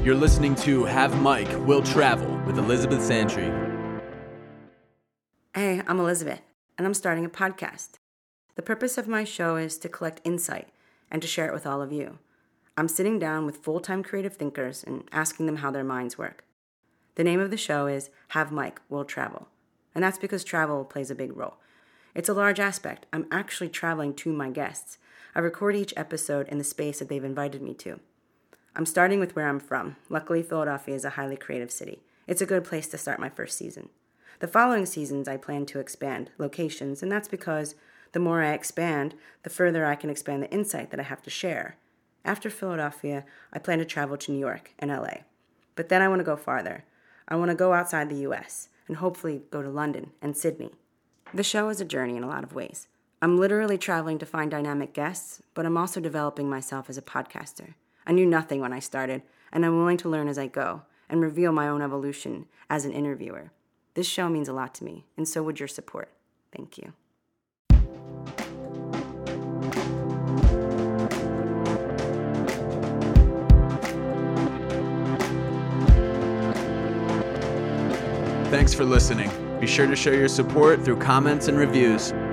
You're listening to Have Mike Will Travel with Elizabeth Santry. Hey, I'm Elizabeth, and I'm starting a podcast. The purpose of my show is to collect insight and to share it with all of you. I'm sitting down with full-time creative thinkers and asking them how their minds work. The name of the show is Have Mike Will Travel, and that's because travel plays a big role. It's a large aspect. I'm actually traveling to my guests. I record each episode in the space that they've invited me to. I'm starting with where I'm from. Luckily, Philadelphia is a highly creative city. It's a good place to start my first season. The following seasons, I plan to expand locations, and that's because the more I expand, the further I can expand the insight that I have to share. After Philadelphia, I plan to travel to New York and LA. But then I want to go farther. I want to go outside the U.S. and hopefully go to London and Sydney. The show is a journey in a lot of ways. I'm literally traveling to find dynamic guests, but I'm also developing myself as a podcaster. I knew nothing when I started, and I'm willing to learn as I go and reveal my own evolution as an interviewer. This show means a lot to me, and so would your support. Thank you. Thanks for listening. Be sure to show your support through comments and reviews.